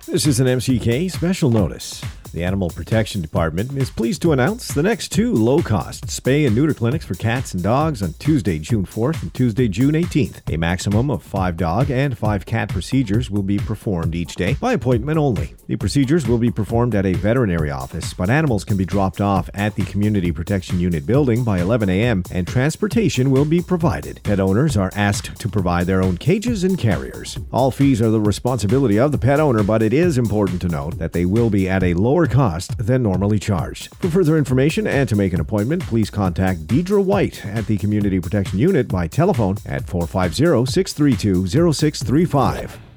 This is an MCK special notice. The Animal Protection Department is pleased to announce the next two low-cost spay and neuter clinics for cats and dogs on Tuesday, June 4th and Tuesday, June 18th. A maximum of 5 dog and 5 cat procedures will be performed each day by appointment only. The procedures will be performed at a veterinary office, but animals can be dropped off at the Community Protection Unit building by 11 a.m. and transportation will be provided. Pet owners are asked to provide their own cages and carriers. All fees are the responsibility of the pet owner, but it is important to note that they will be at a lower cost than normally charged. For further information and to make an appointment, please contact Deidre White at the Community Protection Unit by telephone at 450-632-0635.